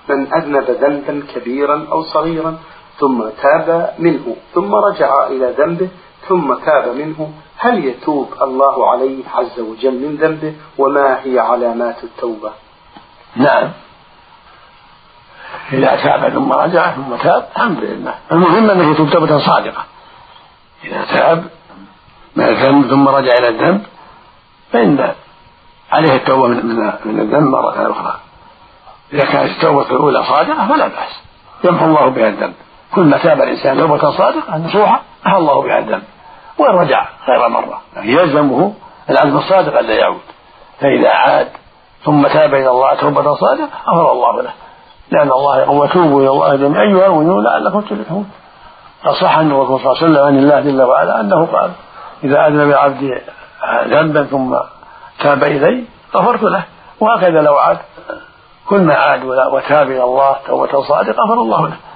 من أذنب ذنبا كبيرا أو صغيرا ثم تاب منه ثم رجع إلى ذنبه ثم تاب منه، هل يتوب الله عليه عز وجل من ذنبه؟ وما هي علامات التوبة؟ نعم، إذا تاب ثم رجع ثم تاب الحمد لله. المهم أنه يتوب توبة صادقة. إذا تاب من الذنب ثم رجع إلى الذنب فإن عليه التوبة من الذنب مرة أخرى. إذا كانت التوبة الأولى صادقة فلا بأس، يمحو الله بها الذنب. كل ما تاب الإنسان توبة صادقة نصوحة محى الله بها الذنب، وإن رجع غير مرة يلزمه العزم الصادق ألا يعود. فإذا عاد ثم تاب إلى الله توبة صادقة غفر الله له، لأن الله يقول وتوبوا إلى الله جميعا أيها المؤمنون لعلكم تفلحون. فصح أن الرسول صلى الله عليه وسلم عن الله جل وعلا أنه قال إذا أذنب عبدي ذنبا ثم تاب إلي غفرت له. وهكذا لو عاد كل ما عاد وتاب إلى الله توبة صادقة غفر الله له.